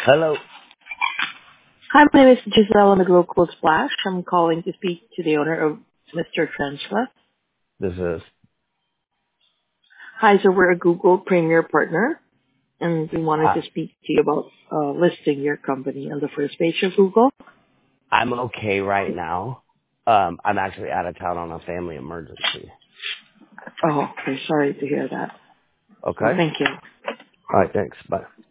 Hello. Hi, my name is Giselle on the Global Splash. I'm calling to speak to the owner of Mr. Trenchla. This is. Hi, so we're a Google Premier Partner, and we wanted Hi. to speak to you about listing your company on the first page of Google. I'm okay right now. I'm actually out of town on a family emergency. Oh, okay. Sorry to hear that. Okay. Thank you. All right. Thanks. Bye.